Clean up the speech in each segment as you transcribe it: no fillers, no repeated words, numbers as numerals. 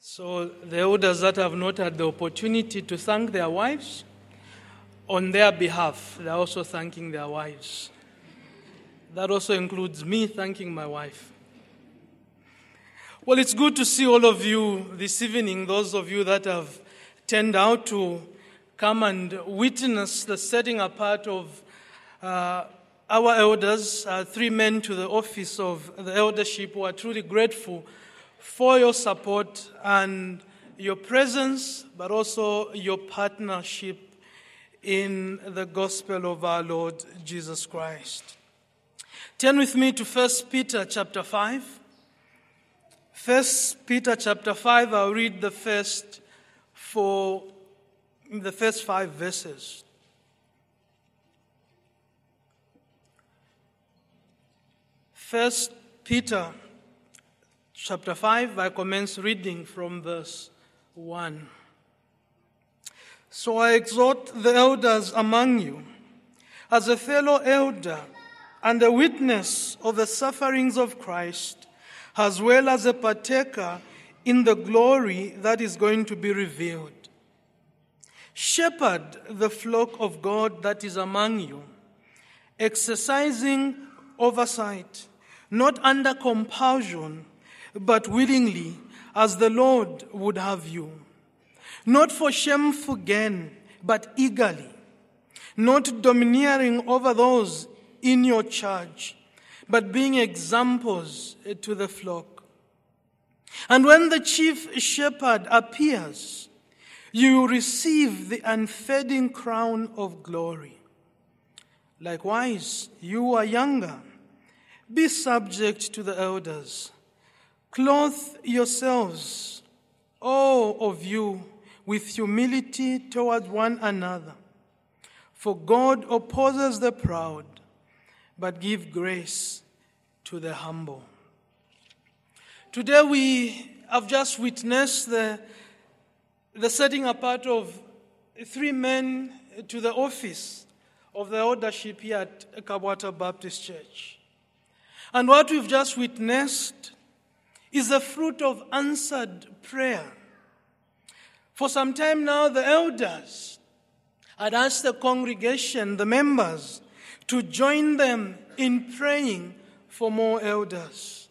So the elders that have not had the opportunity to thank their wives, on their behalf, they're also thanking their wives. That also includes me thanking my wife. Well, it's good to see all of you this evening, those of you that have turned out to come and witness the setting apart of our elders, 3 men to the office of the eldership. We are truly grateful for your support and your presence, but also your partnership in the gospel of our Lord Jesus Christ. Turn with me to 1 Peter chapter 5. 1 Peter chapter 5, I'll read the first 5 verses. First Peter chapter 5, I commence reading from verse 1. So I exhort the elders among you, as a fellow elder and a witness of the sufferings of Christ, as well as a partaker in the glory that is going to be revealed. Shepherd the flock of God that is among you, exercising oversight, not under compulsion, but willingly, as the Lord would have you. Not for shameful gain, but eagerly, not domineering over those in your charge, but being examples to the flock. And when the chief shepherd appears, you will receive the unfading crown of glory. Likewise, you who are younger, be subject to the elders. Clothe yourselves, all of you, with humility toward one another. For God opposes the proud, but gives grace to the humble. Today we have just witnessed the setting apart of 3 men to the office of the eldership here at Kabwata Baptist Church. And what we've just witnessed is the fruit of answered prayer. For some time now, the elders had asked the congregation, the members, to join them in praying for more elders.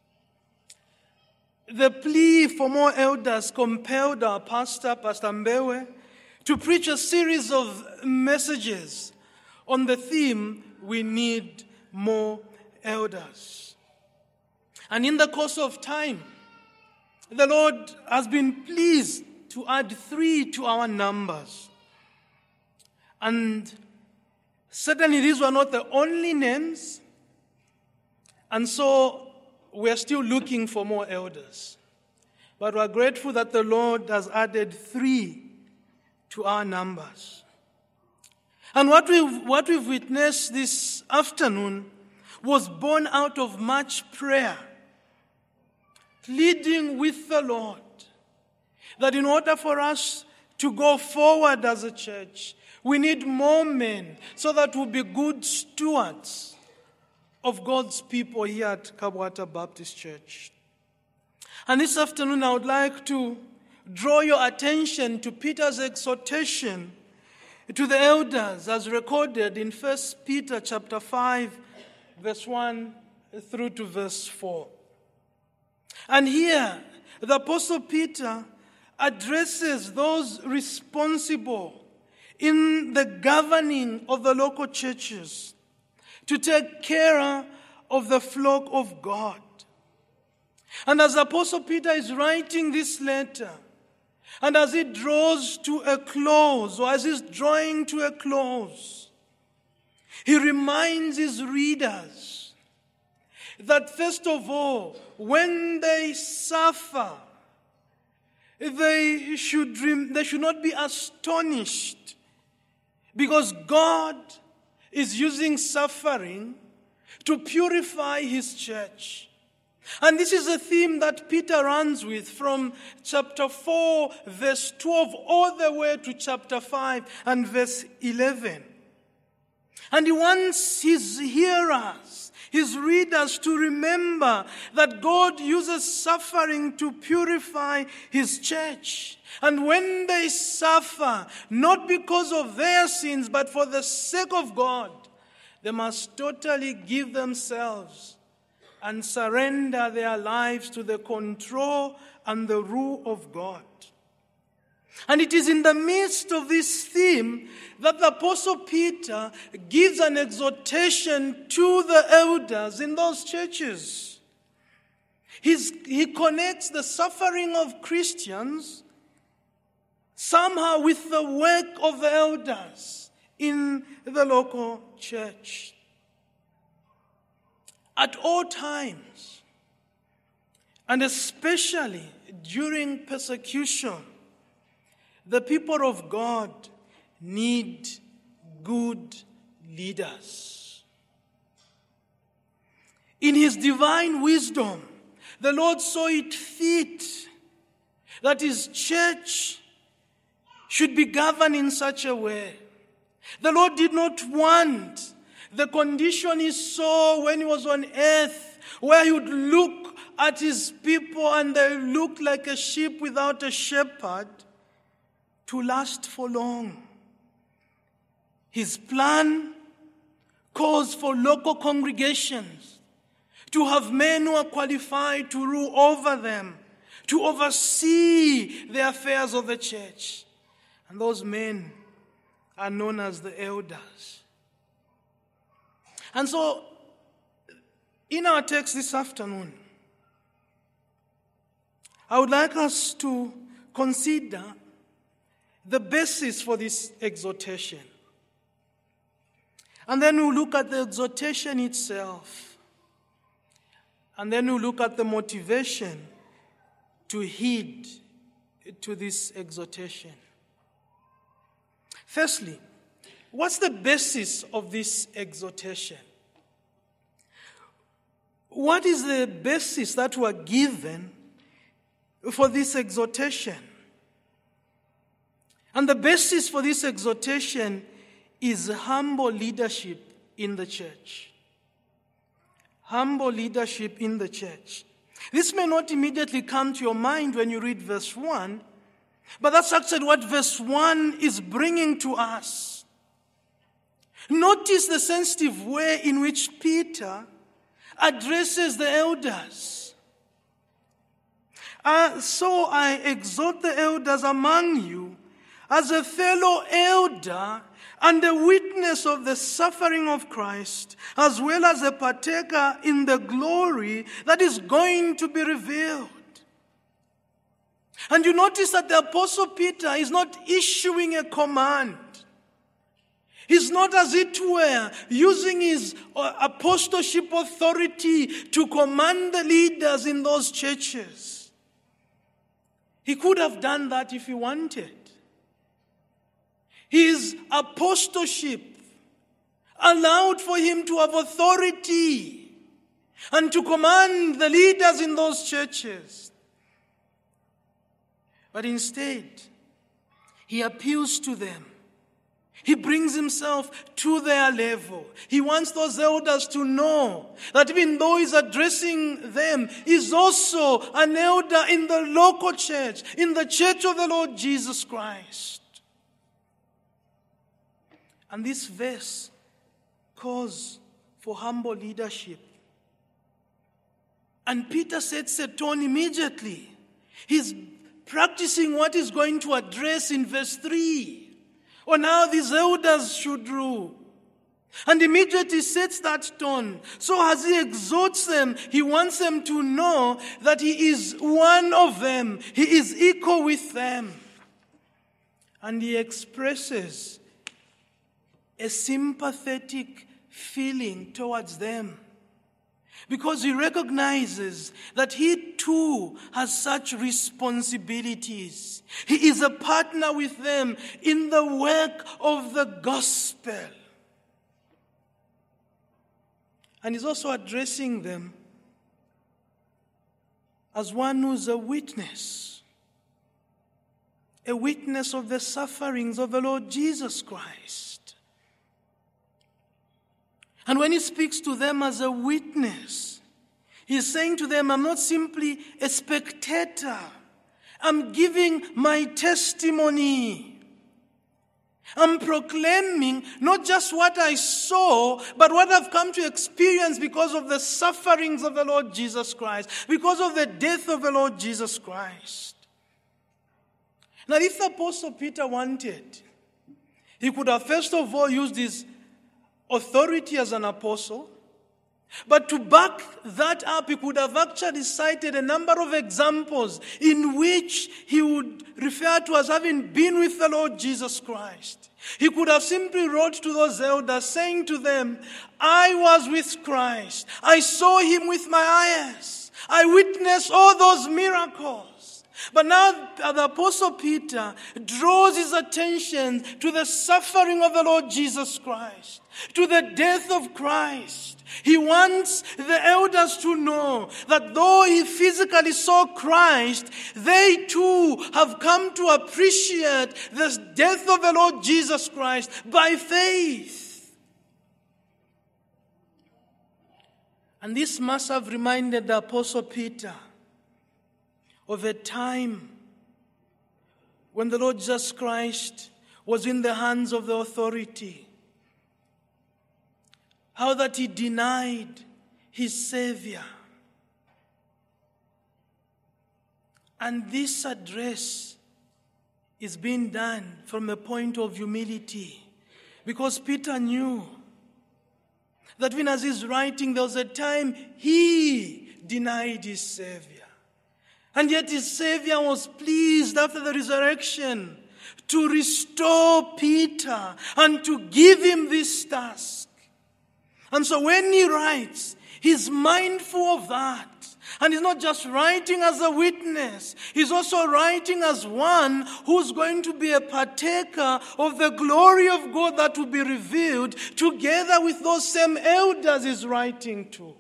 The plea for more elders compelled our pastor, Pastor Mbewe, to preach a series of messages on the theme, we need more elders. And in the course of time, the Lord has been pleased to add 3 to our numbers. And certainly these were not the only names. And so we're still looking for more elders. But we're grateful that the Lord has added 3 to our numbers. And what we've witnessed this afternoon was born out of much prayer, pleading with the Lord that in order for us to go forward as a church, we need more men so that we'll be good stewards of God's people here at Kabwata Baptist Church. And this afternoon I would like to draw your attention to Peter's exhortation to the elders as recorded in 1 Peter chapter 5, verse 1 through to verse 4. And here, the Apostle Peter addresses those responsible in the governing of the local churches to take care of the flock of God. And as Apostle Peter is writing this letter, and as it draws to a close, or as he's drawing to a close, he reminds his readers that first of all, when they suffer, they should not be astonished, because God is using suffering to purify his church. And this is a theme that Peter runs with from chapter 4, verse 12, all the way to chapter 5 and verse 11. And he wants his hearers, his readers, to remember that God uses suffering to purify his church. And when they suffer, not because of their sins, but for the sake of God, they must totally give themselves and surrender their lives to the control and the rule of God. And it is in the midst of this theme that the Apostle Peter gives an exhortation to the elders in those churches. He connects the suffering of Christians somehow with the work of the elders in the local church. At all times, and especially during persecution, the people of God need good leaders. In his divine wisdom, the Lord saw it fit that his church should be governed in such a way. The Lord did not want the condition he saw when he was on earth, where he would look at his people and they looked like a sheep without a shepherd, to last for long. His plan calls for local congregations to have men who are qualified to rule over them, to oversee the affairs of the church. And those men are known as the elders. And so, in our text this afternoon, I would like us to consider the basis for this exhortation. And then we'll look at the exhortation itself. And then we'll look at the motivation to heed to this exhortation. Firstly, what's the basis of this exhortation? What is the basis that we are given for this exhortation? And the basis for this exhortation is humble leadership in the church. Humble leadership in the church. This may not immediately come to your mind when you read verse 1, but that's actually what verse 1 is bringing to us. Notice the sensitive way in which Peter addresses the elders. So I exhort the elders among you, as a fellow elder and a witness of the suffering of Christ, as well as a partaker in the glory that is going to be revealed. And you notice that the Apostle Peter is not issuing a command. He's not, as it were, using his apostleship authority to command the leaders in those churches. He could have done that if he wanted. His apostleship allowed for him to have authority and to command the leaders in those churches. But instead, he appeals to them. He brings himself to their level. He wants those elders to know that even though he's addressing them, he's also an elder in the local church, in the church of the Lord Jesus Christ. And this verse calls for humble leadership. And Peter sets a tone immediately. He's practicing what he's going to address in verse 3 on how these elders should rule. And immediately sets that tone. So as he exhorts them, he wants them to know that he is one of them. He is equal with them. And he expresses a sympathetic feeling towards them, because he recognizes that he too has such responsibilities. He is a partner with them in the work of the gospel. And he's also addressing them as one who's a witness of the sufferings of the Lord Jesus Christ. And when he speaks to them as a witness, he's saying to them, I'm not simply a spectator. I'm giving my testimony. I'm proclaiming not just what I saw, but what I've come to experience because of the sufferings of the Lord Jesus Christ, because of the death of the Lord Jesus Christ. Now, if the Apostle Peter wanted, he could have first of all used his authority as an apostle, but to back that up, he could have actually cited a number of examples in which he would refer to as having been with the Lord Jesus Christ. He could have simply wrote to those elders saying to them, I was with Christ. I saw him with my eyes. I witnessed all those miracles. But now the Apostle Peter draws his attention to the suffering of the Lord Jesus Christ, to the death of Christ. He wants the elders to know that though he physically saw Christ, they too have come to appreciate the death of the Lord Jesus Christ by faith. And this must have reminded the Apostle Peter of a time when the Lord Jesus Christ was in the hands of the authority. How that he denied his Savior. And this address is being done from a point of humility. Because Peter knew that when as he's writing, there was a time he denied his Savior. And yet his Savior was pleased after the resurrection to restore Peter and to give him this task. And so when he writes, he's mindful of that. And he's not just writing as a witness. He's also writing as one who's going to be a partaker of the glory of God that will be revealed together with those same elders he's writing to.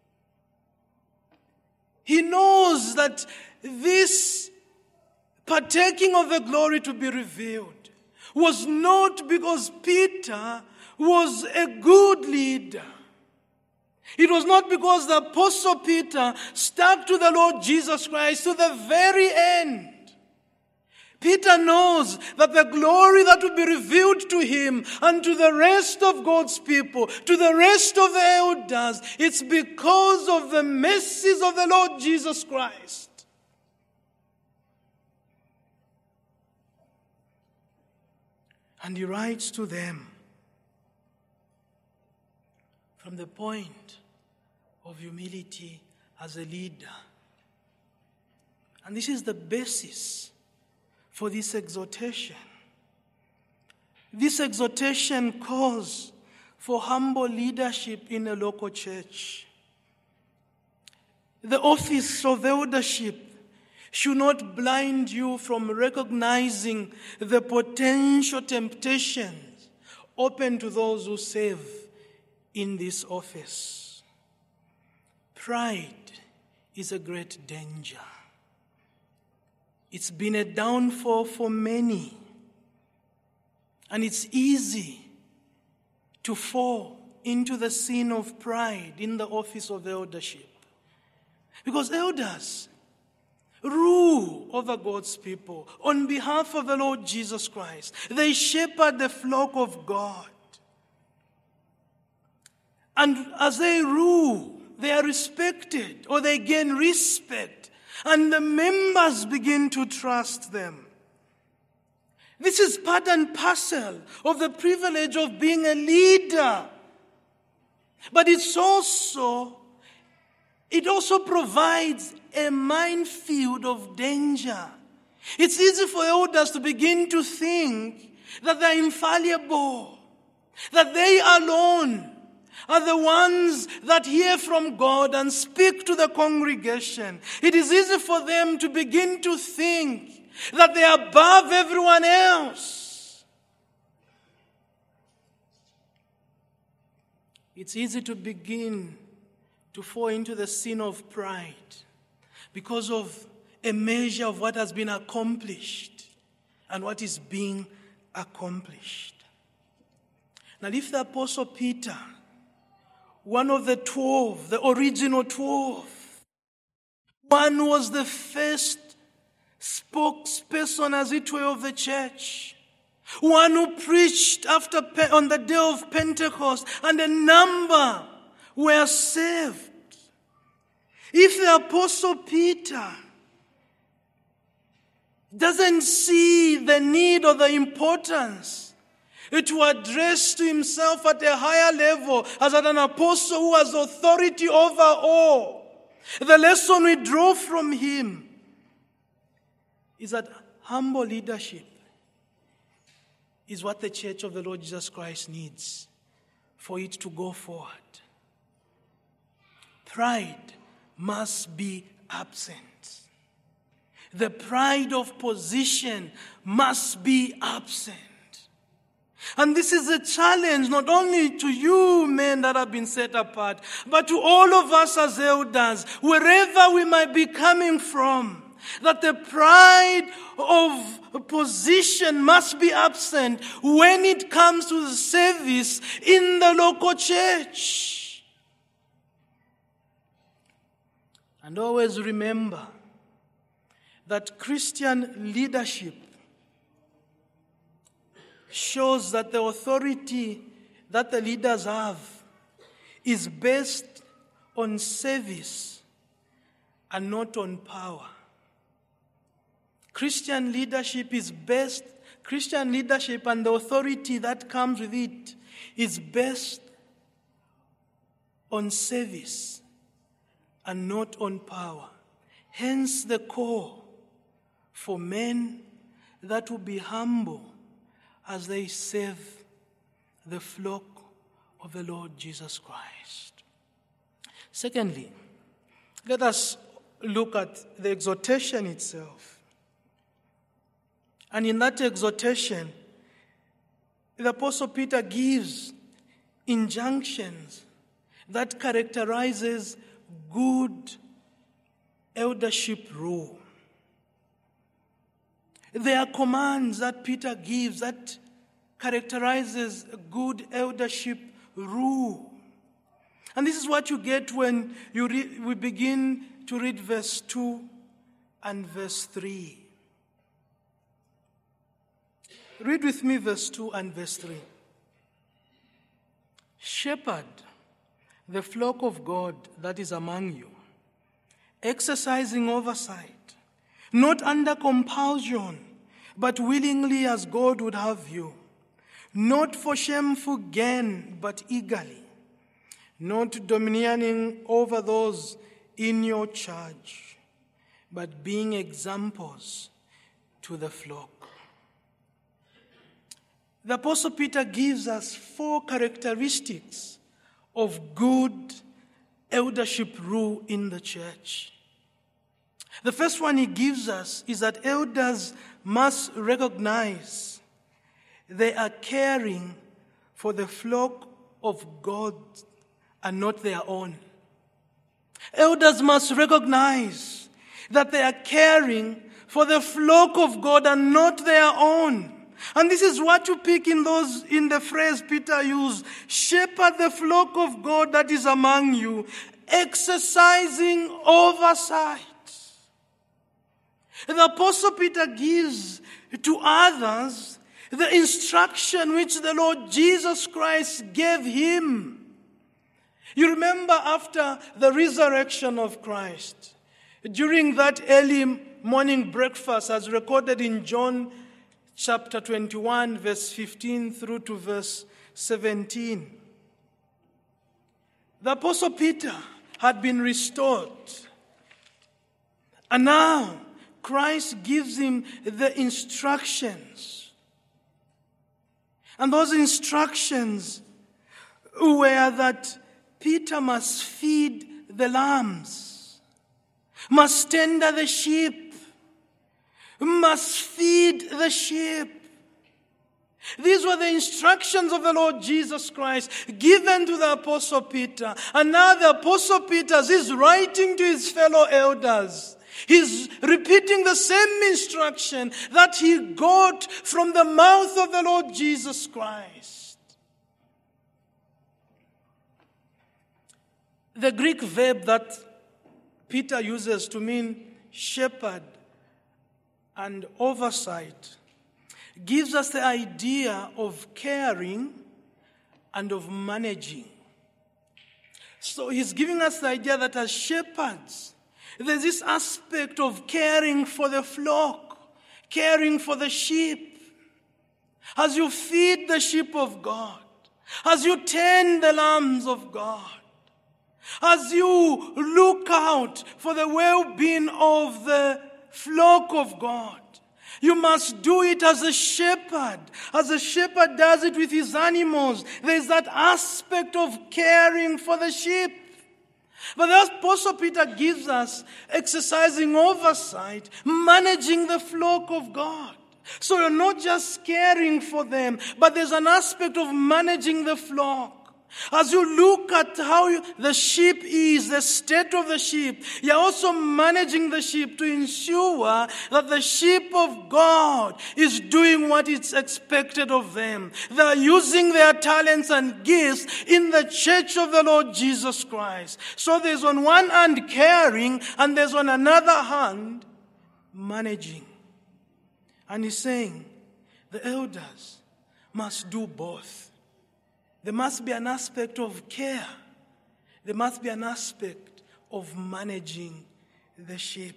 He knows that this partaking of the glory to be revealed was not because Peter was a good leader. It was not because the Apostle Peter stuck to the Lord Jesus Christ to the very end. Peter knows that the glory that will be revealed to him and to the rest of God's people, to the rest of the elders, it's because of the mercies of the Lord Jesus Christ. And he writes to them from the point of humility as a leader. And this is the basis for this exhortation. This exhortation calls for humble leadership in a local church. The office of eldership should not blind you from recognizing the potential temptations open to those who serve in this office. Pride is a great danger. It's been a downfall for many. And it's easy to fall into the sin of pride in the office of eldership. Because elders rule over God's people on behalf of the Lord Jesus Christ. They shepherd the flock of God. And as they rule, they are respected, or they gain respect, and the members begin to trust them. This is part and parcel of the privilege of being a leader. But it also provides a minefield of danger. It's easy for elders to begin to think that they're infallible, that they alone are the ones that hear from God and speak to the congregation. It is easy for them to begin to think that they are above everyone else. It's easy to begin to fall into the sin of pride because of a measure of what has been accomplished and what is being accomplished. Now, if the Apostle Peter one of the 12, the original 12. One was the first spokesperson, as it were, of the church. One who preached on the day of Pentecost, and a number were saved. If the Apostle Peter doesn't see the need or the importance to address to himself at a higher level as an apostle who has authority over all, the lesson we draw from him is that humble leadership is what the church of the Lord Jesus Christ needs for it to go forward. Pride must be absent. The pride of position must be absent. And this is a challenge not only to you men that have been set apart, but to all of us as elders, wherever we might be coming from, that the pride of position must be absent when it comes to the service in the local church. And always remember that Christian leadership shows that the authority that the leaders have is based on service and not on power. Christian leadership and the authority that comes with it is based on service and not on power. Hence the call for men that will be humble as they serve the flock of the Lord Jesus Christ. Secondly, let us look at the exhortation itself. And in that exhortation, the Apostle Peter gives injunctions that characterizes good eldership rule. There are commands that Peter gives that characterizes good eldership rule. And this is what you get when we begin to read verse 2 and verse 3. Read with me verse 2 and verse 3. Shepherd the flock of God that is among you, exercising oversight, not under compulsion, but willingly as God would have you, not for shameful gain, but eagerly, not domineering over those in your charge, but being examples to the flock. The Apostle Peter gives us 4 characteristics of good eldership rule in the church. The first one he gives us is that elders must recognize they are caring for the flock of God and not their own. Elders must recognize that they are caring for the flock of God and not their own. And this is what you pick in the phrase Peter used, shepherd the flock of God that is among you, exercising oversight. The Apostle Peter gives to others the instruction which the Lord Jesus Christ gave him. You remember after the resurrection of Christ, during that early morning breakfast as recorded in John chapter 21, verse 15 through to verse 17. The Apostle Peter had been restored. And now Christ gives him the instructions. And those instructions were that Peter must feed the lambs, must tender the sheep, must feed the sheep. These were the instructions of the Lord Jesus Christ given to the Apostle Peter. And now the Apostle Peter is writing to his fellow elders. He's repeating the same instruction that he got from the mouth of the Lord Jesus Christ. The Greek verb that Peter uses to mean shepherd and oversight gives us the idea of caring and of managing. So he's giving us the idea that as shepherds, there's this aspect of caring for the flock, caring for the sheep. As you feed the sheep of God, as you tend the lambs of God, as you look out for the well-being of the flock of God, you must do it as a shepherd does it with his animals. There's that aspect of caring for the sheep. But the Apostle Peter gives us exercising oversight, managing the flock of God. So you're not just caring for them, but there's an aspect of managing the flock. As you look at how the sheep is, the state of the sheep, you're also managing the sheep to ensure that the sheep of God is doing what is expected of them. They're using their talents and gifts in the church of the Lord Jesus Christ. So there's on one hand caring, and there's on another hand managing. And he's saying the elders must do both. There must be an aspect of care. There must be an aspect of managing the sheep.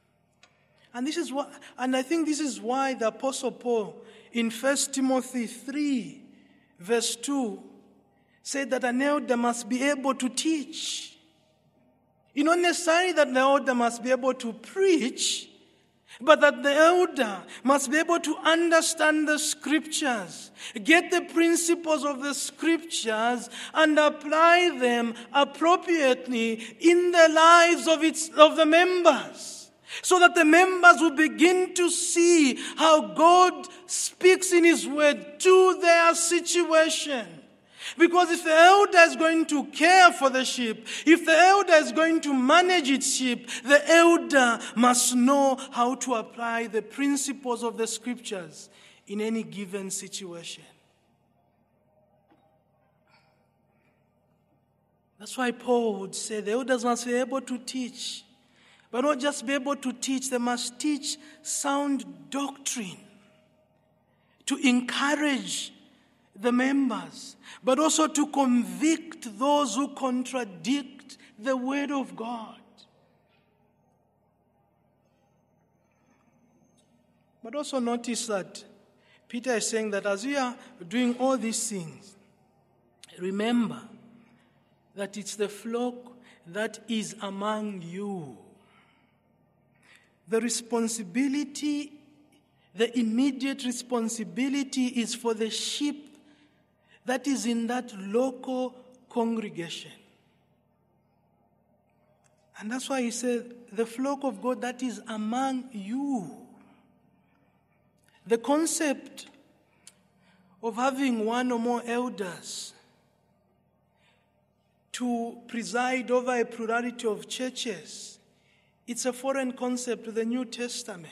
And I think this is why the Apostle Paul in 1 Timothy 3, verse 2, said that an elder must be able to teach. It's not necessarily that the elder must be able to preach, but that the elder must be able to understand the scriptures, get the principles of the scriptures, and apply them appropriately in the lives of the members, so that the members will begin to see how God speaks in His word to their situation. Because if the elder is going to care for the sheep, if the elder is going to manage its sheep, the elder must know how to apply the principles of the scriptures in any given situation. That's why Paul would say the elders must be able to teach, but not just be able to teach, they must teach sound doctrine to encourage the members, but also to convict those who contradict the word of God. But also notice that Peter is saying that as we are doing all these things, remember that it's the flock that is among you. The responsibility, the immediate responsibility is for the sheep that is in that local congregation. And that's why he said, the flock of God that is among you. The concept of having one or more elders to preside over a plurality of churches, it's a foreign concept to the New Testament.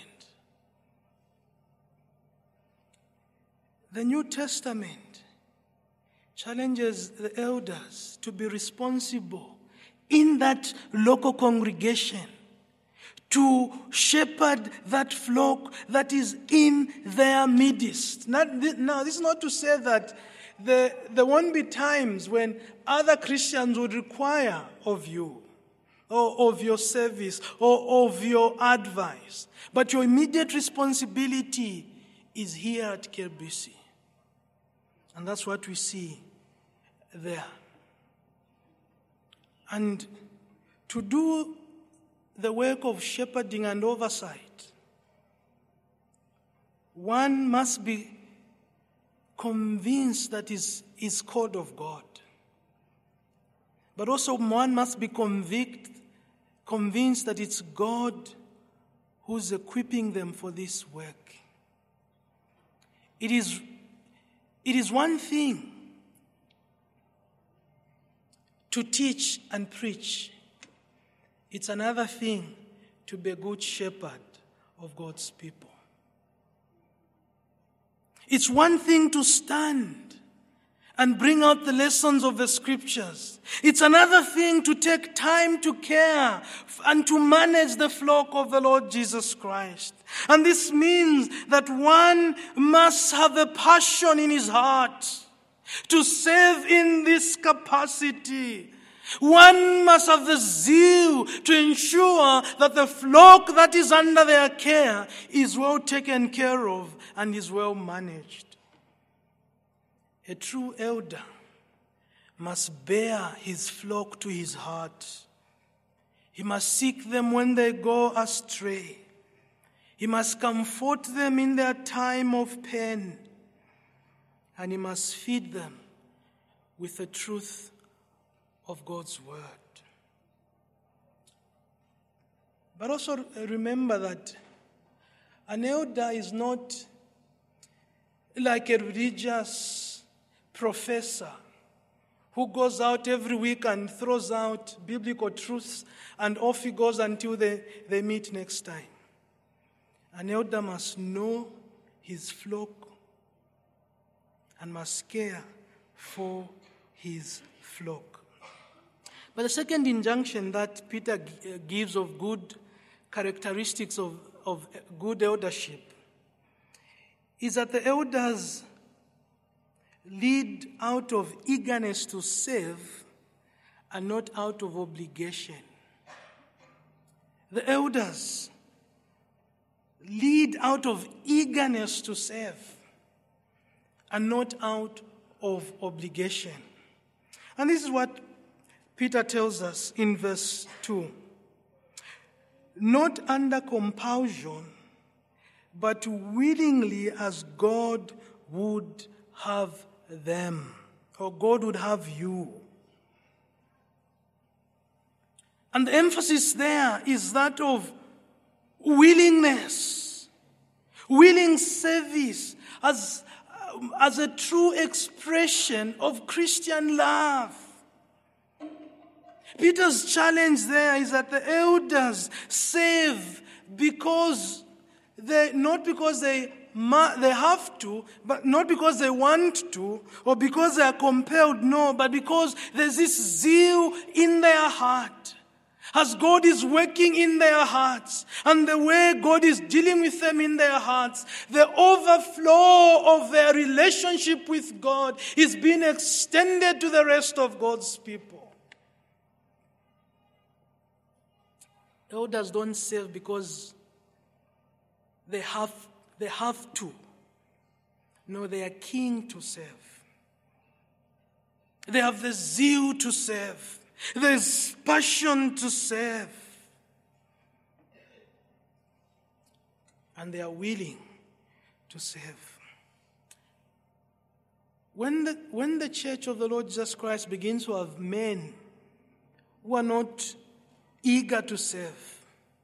The New Testament challenges the elders to be responsible in that local congregation, to shepherd that flock that is in their midst. Now, this is not to say that there won't be times when other Christians would require of you, or of your service, or of your advice. But your immediate responsibility is here at KBC. And that's what we see there. And to do the work of shepherding and oversight, one must be convinced that is called of God. But also one must be convinced that it's God who's equipping them for this work. It is one thing to teach and preach. It's another thing to be a good shepherd of God's people. It's one thing to stand and bring out the lessons of the scriptures. It's another thing to take time to care and to manage the flock of the Lord Jesus Christ. And this means that one must have a passion in his heart to serve in this capacity. One must have the zeal to ensure that the flock that is under their care is well taken care of and is well managed. A true elder must bear his flock to his heart. He must seek them when they go astray. He must comfort them in their time of pain. And he must feed them with the truth of God's word. But also remember that an elder is not like a religious professor who goes out every week and throws out biblical truths and off he goes until they meet next time. An elder must know his flock and must care for his flock. But the second injunction that Peter gives of good characteristics of good eldership is that the elders lead out of eagerness to serve and not out of obligation. The elders lead out of eagerness to serve and not out of obligation. And this is what Peter tells us in verse 2. Not under compulsion, but willingly as God would have them, or God would have you. And the emphasis there is that of willingness, willing service as a true expression of Christian love. Peter's challenge there is that the elders serve not because they have to, but not because they want to, or because they are compelled, no, but because there's this zeal in their heart. As God is working in their hearts, and the way God is dealing with them in their hearts, the overflow of their relationship with God is being extended to the rest of God's people. Elders don't serve because they have to. No, they are keen to serve. They have the zeal to serve. There's passion to serve. And they are willing to serve. When the church of the Lord Jesus Christ begins to have men who are not eager to serve,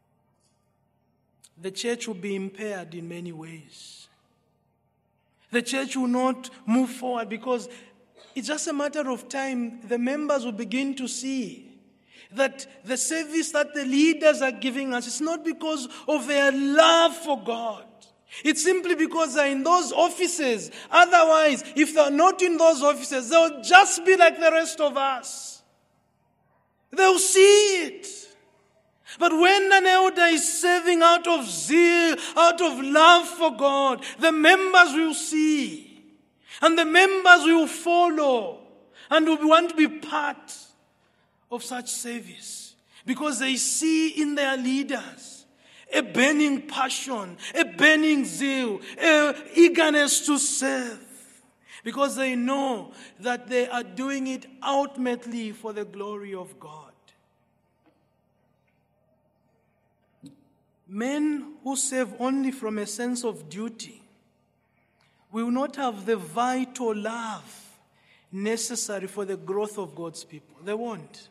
the church will be impaired in many ways. The church will not move forward because it's just a matter of time. The members will begin to see that the service that the leaders are giving us is not because of their love for God. It's simply because they're in those offices. Otherwise, if they're not in those offices, they'll just be like the rest of us. They'll see it. But when an elder is serving out of zeal, out of love for God, the members will see. And the members will follow. And will want to be part of such service. Because they see in their leaders a burning passion, a burning zeal, a eagerness to serve. Because they know that they are doing it ultimately for the glory of God. Men who serve only from a sense of duty will not have the vital love necessary for the growth of God's people. They won't.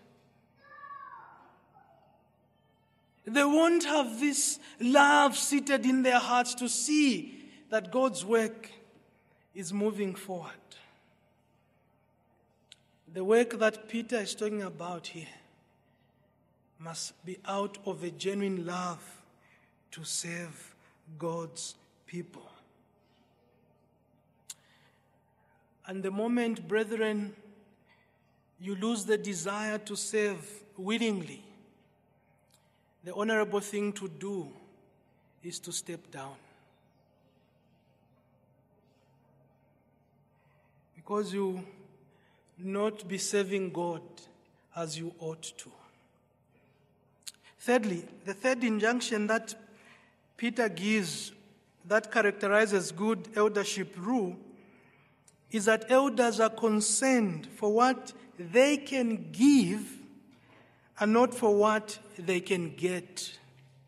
They won't have this love seated in their hearts to see that God's work is moving forward. The work that Peter is talking about here must be out of a genuine love to serve God's people. And the moment, brethren, you lose the desire to serve willingly, the honorable thing to do is to step down. Because you not be serving God as you ought to. Thirdly, the third injunction that Peter gives that characterizes good eldership rule is that elders are concerned for what they can give and not for what they can get.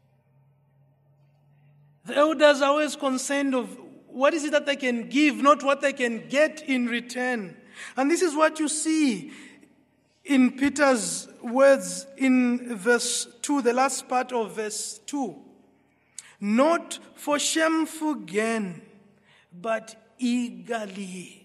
The elders are always concerned of what is it that they can give, not what they can get in return. And this is what you see in Peter's words in verse 2, the last part of verse 2. Not for shameful gain, but eagerly.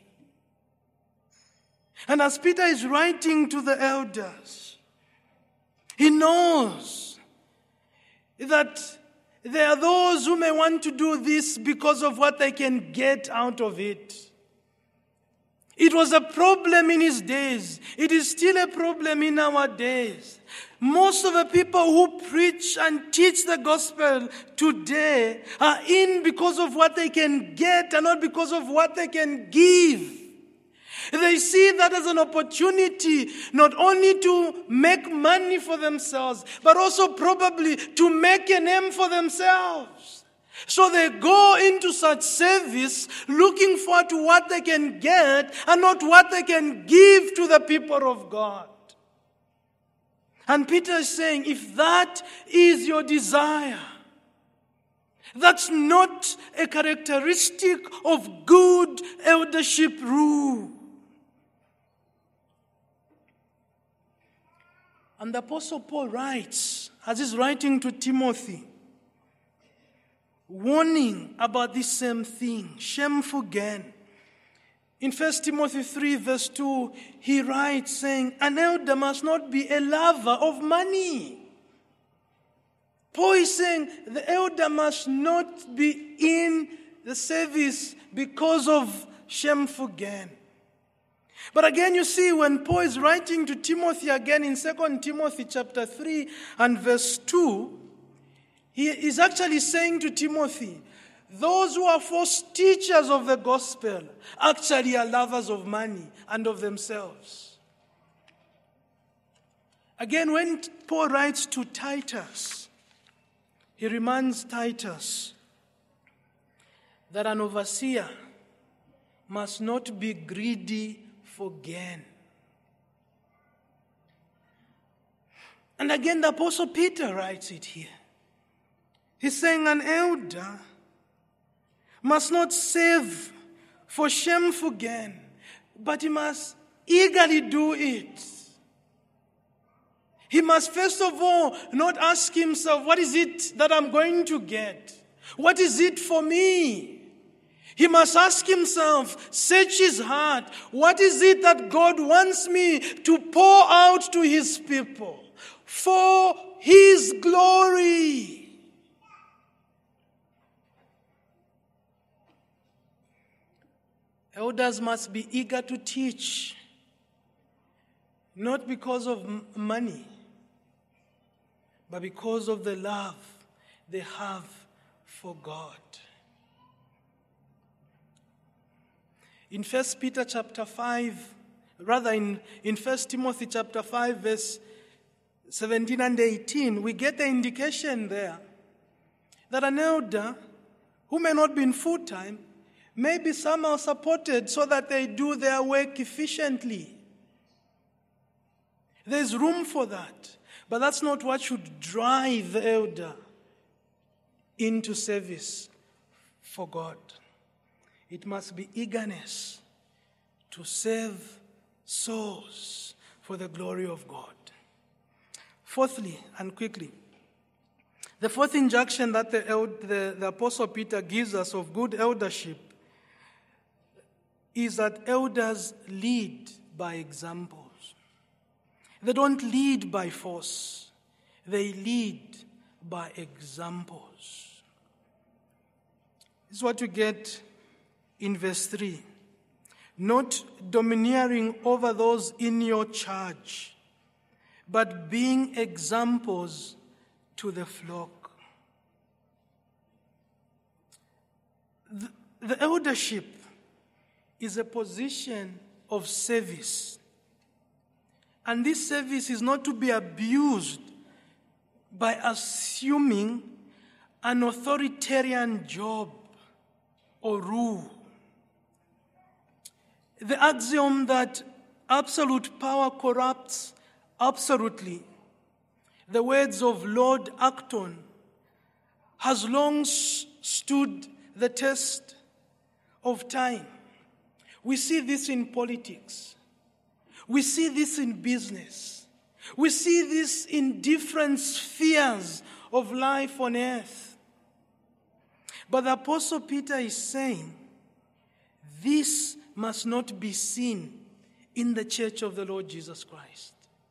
And as Peter is writing to the elders, he knows that there are those who may want to do this because of what they can get out of it. It was a problem in his days. It is still a problem in our days. Most of the people who preach and teach the gospel today are in because of what they can get and not because of what they can give. They see that as an opportunity not only to make money for themselves, but also probably to make a name for themselves. So they go into such service looking forward to what they can get and not what they can give to the people of God. And Peter is saying, if that is your desire, that's not a characteristic of good eldership rule. And the Apostle Paul writes, as he's writing to Timothy, warning about this same thing, shameful gain. In 1 Timothy 3 verse 2, he writes saying, an elder must not be a lover of money. Paul is saying the elder must not be in the service because of shameful gain. But again, you see, when Paul is writing to Timothy again in 2 Timothy chapter 3 and verse 2, he is actually saying to Timothy, those who are false teachers of the gospel actually are lovers of money and of themselves. Again, when Paul writes to Titus, he reminds Titus that an overseer must not be greedy for gain. And again, the Apostle Peter writes it here. He's saying an elder must not save for shameful gain, but he must eagerly do it. He must first of all not ask himself, what is it that I'm going to get? What is it for me? He must ask himself, search his heart, what is it that God wants me to pour out to his people for his glory? Elders must be eager to teach, not because of money, but because of the love they have for God. In 1 Peter chapter 5, rather in 1 Timothy chapter 5, verse 17 and 18, we get the indication there that an elder who may not be in full-time may be somehow supported so that they do their work efficiently. There's room for that. But that's not what should drive the elder into service for God. It must be eagerness to serve souls for the glory of God. Fourthly, and quickly, the fourth injunction that the Apostle Peter gives us of good eldership is that elders lead by examples. They don't lead by force. They lead by examples. This is what you get in verse 3. not domineering over those in your charge, but being examples to the flock. The eldership is a position of service. And this service is not to be abused by assuming an authoritarian job or rule. The axiom that absolute power corrupts absolutely, the words of Lord Acton, has long stood the test of time. We see this in politics. We see this in business. We see this in different spheres of life on earth. But the Apostle Peter is saying, this must not be seen in the church of the Lord Jesus Christ.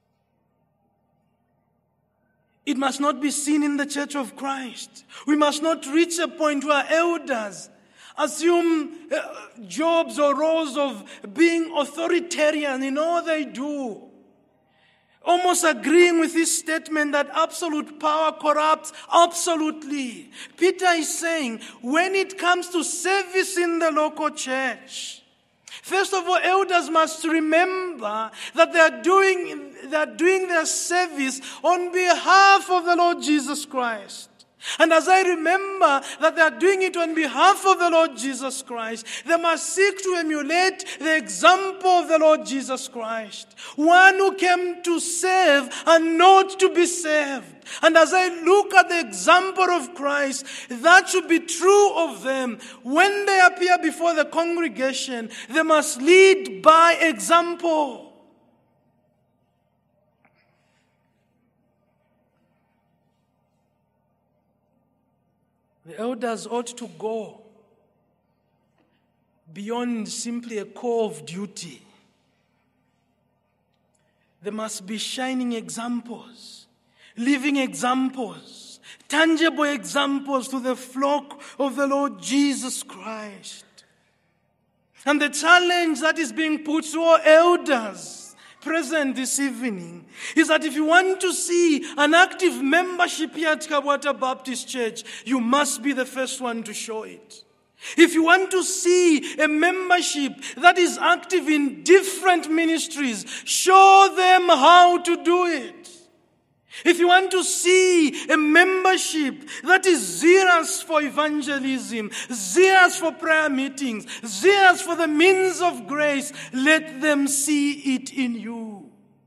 It must not be seen in the church of Christ. We must not reach a point where elders assume jobs or roles of being authoritarian in all they do. Almost agreeing with this statement that absolute power corrupts absolutely. Peter is saying, when it comes to service in the local church, first of all, elders must remember that they are doing their service on behalf of the Lord Jesus Christ. And as I remember that they are doing it on behalf of the Lord Jesus Christ, they must seek to emulate the example of the Lord Jesus Christ. One who came to serve and not to be served. And as I look at the example of Christ, that should be true of them. When they appear before the congregation, they must lead by example. The elders ought to go beyond simply a call of duty. They must be shining examples, living examples, tangible examples to the flock of the Lord Jesus Christ. And the challenge that is being put to all elders present this evening is that if you want to see an active membership here at Kabwata Baptist Church, you must be the first one to show it. If you want to see a membership that is active in different ministries, show them how to do it. If you want to see a membership that is zealous for evangelism, zealous for prayer meetings, zealous for the means of grace, let them see it in you.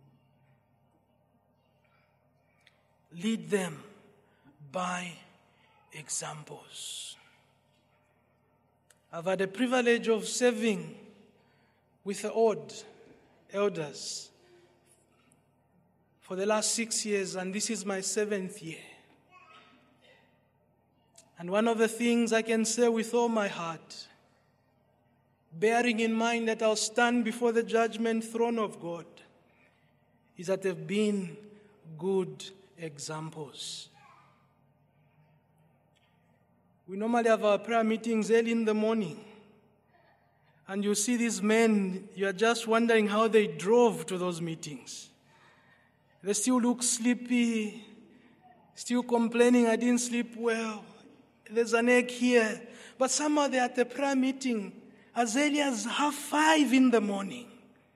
Lead them by examples. I've had the privilege of serving with the old elders for the last 6 years, and this is my 7th year. And one of the things I can say with all my heart, bearing in mind that I'll stand before the judgment throne of God, is that they've been good examples. We normally have our prayer meetings early in the morning, and you see these men, you are just wondering how they drove to those meetings. They still look sleepy, still complaining, I didn't sleep well. There's an egg here. But somehow they're at the prayer meeting as early as 5:30 in the morning.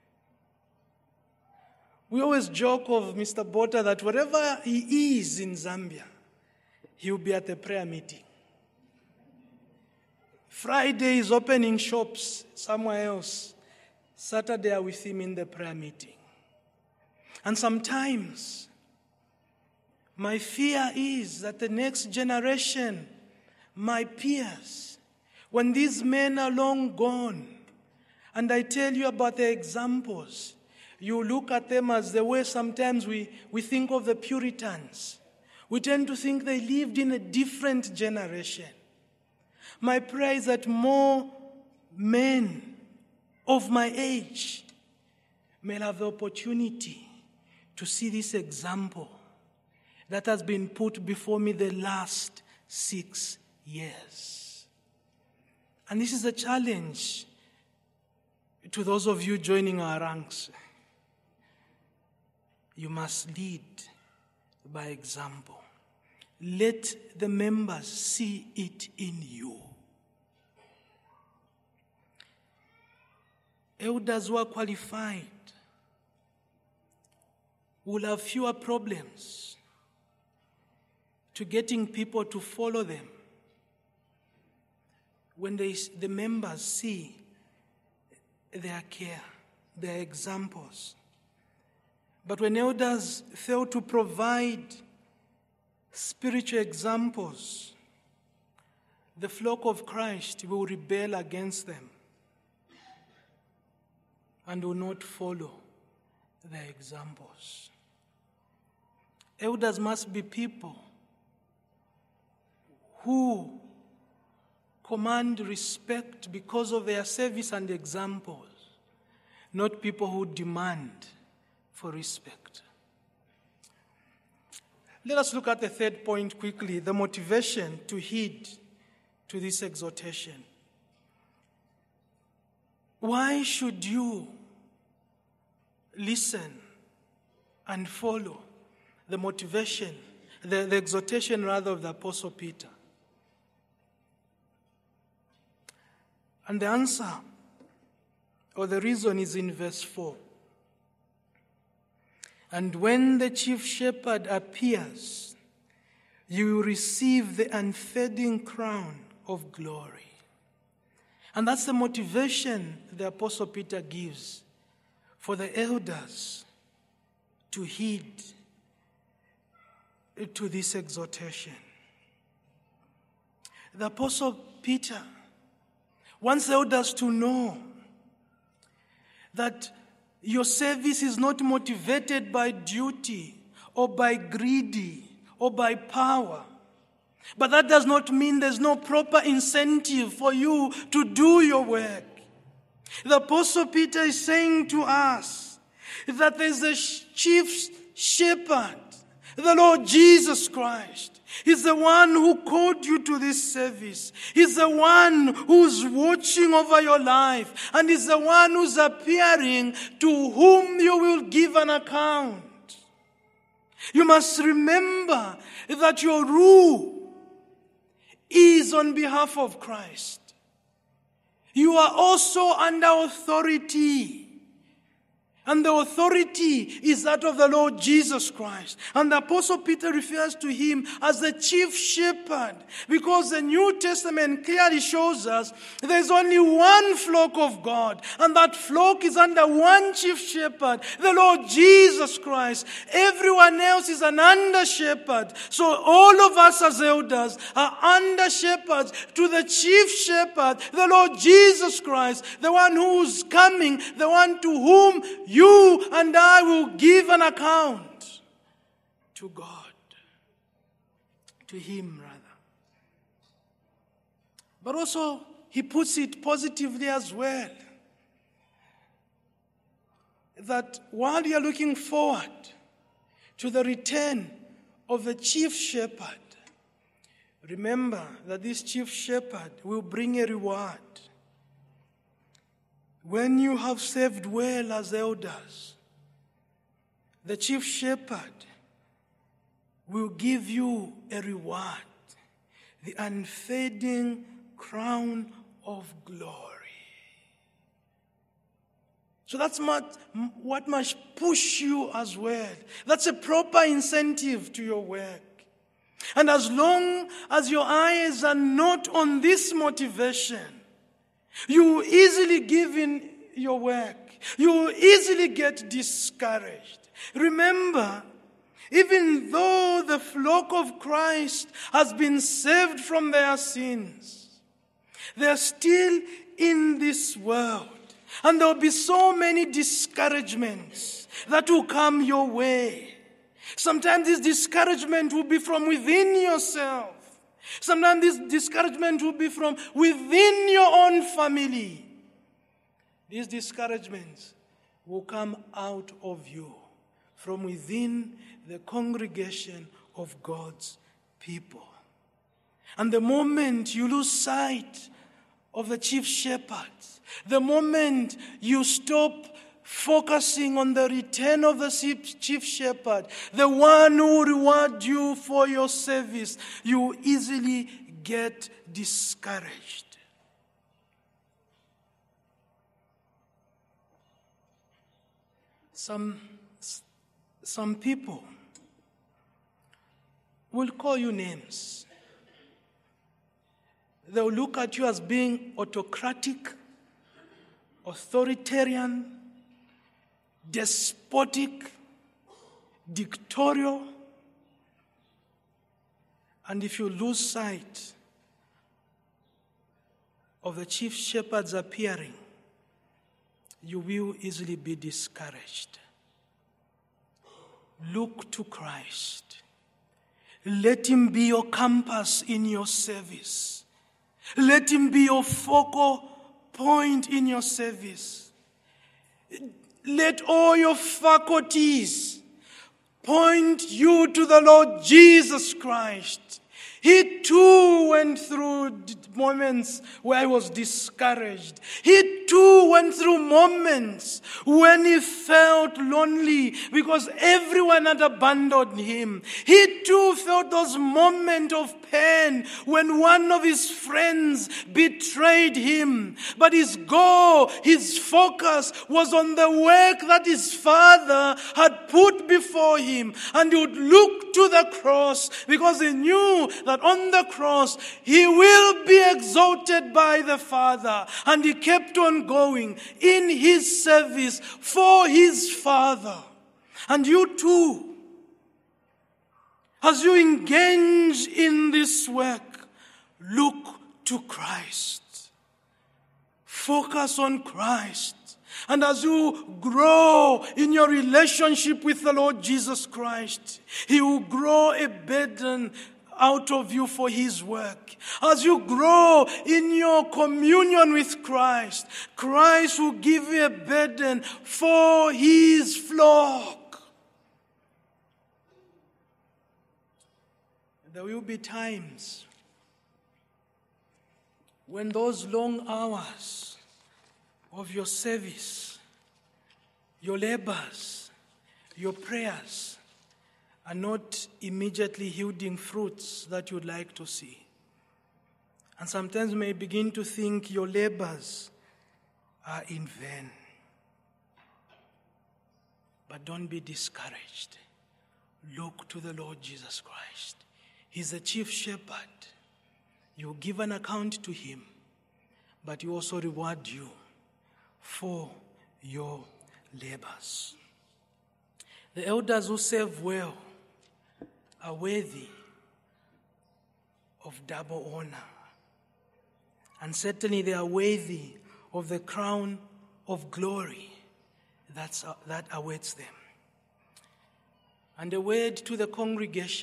We always joke of Mr. Bota that wherever he is in Zambia, he'll be at the prayer meeting. Friday is opening shops somewhere else. Saturday are with him in the prayer meeting. And sometimes my fear is that the next generation, my peers, when these men are long gone, and I tell you about their examples, you look at them as the way sometimes we think of the Puritans. We tend to think they lived in a different generation. My prayer is that more men of my age may have the opportunity to see this example that has been put before me the last 6 years. And this is a challenge To those of you joining our ranks, you must lead by example. Let the members see it in you. Elders who are qualified will have fewer problems to getting people to follow them when the members see their care, their examples. But when elders fail to provide spiritual examples, the flock of Christ will rebel against them and will not follow their examples. Elders must be people who command respect because of their service and examples, not people who demand for respect. Let us look at the third point quickly, the motivation to heed to this exhortation. Why should you listen and follow the motivation, the exhortation rather of the Apostle Peter? And the answer or the reason is in verse 4. And when the chief shepherd appears, you will receive the unfading crown of glory. And that's the motivation the Apostle Peter gives for the elders to heed to this exhortation. The Apostle Peter wants elders to know that your service is not motivated by duty or by greedy or by power. But that does not mean there's no proper incentive for you to do your work. The Apostle Peter is saying to us that there's a chief shepherd, the Lord Jesus Christ. He's the one who called you to this service. He's the one who's watching over your life. And he's the one who's appearing to whom you will give an account. You must remember that your rule is on behalf of Christ. You are also under authority. And the authority is that of the Lord Jesus Christ. And the Apostle Peter refers to him as the chief shepherd, because the New Testament clearly shows us there's only one flock of God, and that flock is under one chief shepherd, the Lord Jesus Christ. Everyone else is an under shepherd. So all of us as elders are under shepherds to the chief shepherd, the Lord Jesus Christ, the one who's coming, the one to whom you and I will give an account to God, to Him rather. But also, he puts it positively as well, that while you are looking forward to the return of the chief shepherd, remember that this chief shepherd will bring a reward. When you have served well as elders, the chief shepherd will give you a reward, the unfading crown of glory. So that's what must push you as well. That's a proper incentive to your work. And as long as your eyes are not on this motivation, you will easily give in your work. You will easily get discouraged. Remember, even though the flock of Christ has been saved from their sins, they are still in this world. And there will be so many discouragements that will come your way. Sometimes this discouragement will be from within yourself. Sometimes this discouragement will be from within your own family. These discouragements will come out of you, from within the congregation of God's people. And the moment you lose sight of the chief shepherd, the moment you stop focusing on the return of the chief shepherd, the one who will reward you for your service, you easily get discouraged. Some people will call you names. They'll look at you as being autocratic, authoritarian, despotic, dictatorial. And if you lose sight of the chief shepherd's appearing, you will easily be discouraged. Look to Christ. Let him be your compass in your service. Let him be your focal point in your service. Let all your faculties point you to the Lord Jesus Christ. He too went through moments where he was discouraged. He too went through moments when he felt lonely because everyone had abandoned him. He too felt those moments of pain when one of his friends betrayed him. But his goal, his focus was on the work that his Father had put before him. And he would look to the cross because he knew that on the cross he will be exalted by the Father. And he kept on going in his service for his Father. And you too, as you engage in this work, look to Christ. Focus on Christ. And as you grow in your relationship with the Lord Jesus Christ, he will grow a burden out of you for his work. As you grow in your communion with Christ, Christ will give you a burden for his flock. There will be times when those long hours of your service, your labors, your prayers are not immediately yielding fruits that you'd like to see. And sometimes you may begin to think your labors are in vain. But don't be discouraged. Look to the Lord Jesus Christ. He's the chief shepherd. You give an account to him, but he also reward you for your labors. The elders who serve well are worthy of double honor. And certainly they are worthy of the crown of glory that awaits them. And a word to the congregation.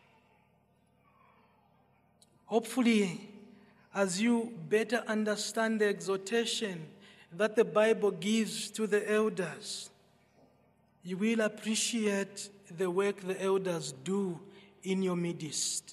Hopefully, as you better understand the exhortation that the Bible gives to the elders, you will appreciate the work the elders do in your midst.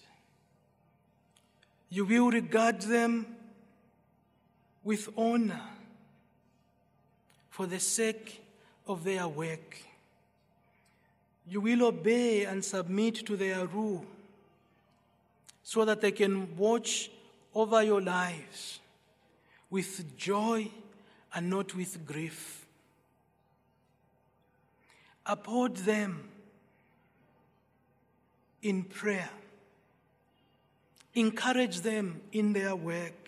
You will regard them with honor for the sake of their work. You will obey and submit to their rule so that they can watch over your lives with joy and not with grief. Uphold them in prayer. Encourage them in their work.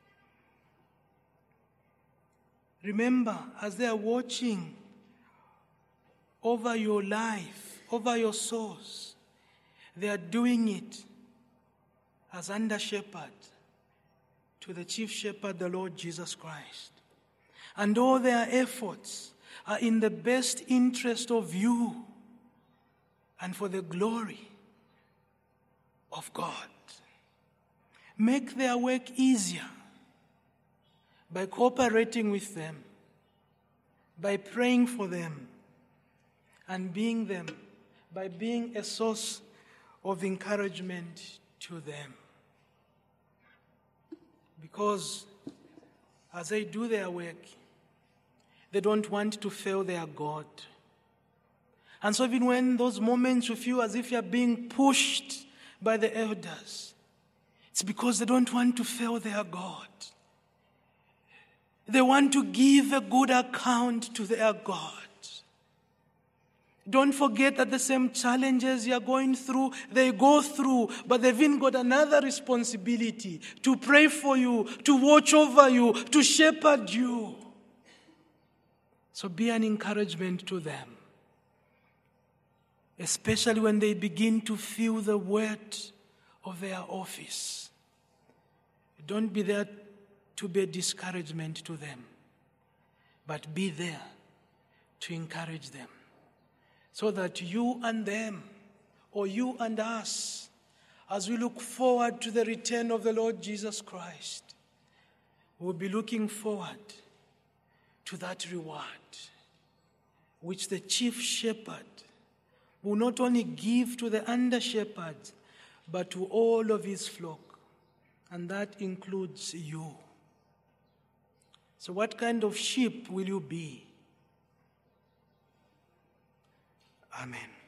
Remember, as they are watching over your life, over your souls, they are doing it as under shepherd to the chief shepherd, the Lord Jesus Christ. And all their efforts are in the best interest of you and for the glory of God. Make their work easier by cooperating with them, by praying for them, and by being a source of encouragement to them. Because as they do their work, they don't want to fail their God. And so even when those moments you feel as if you're being pushed by the elders, it's because they don't want to fail their God. They want to give a good account to their God. Don't forget that the same challenges you're going through, they go through, but they've even got another responsibility to pray for you, to watch over you, to shepherd you. So be an encouragement to them, especially when they begin to feel the weight of their office. Don't be there to be a discouragement to them, but be there to encourage them, so that you and them, or you and us, as we look forward to the return of the Lord Jesus Christ, we'll be looking forward to that reward, which the chief shepherd will not only give to the under-shepherds, but to all of his flock, and that includes you. So what kind of sheep will you be? Amen.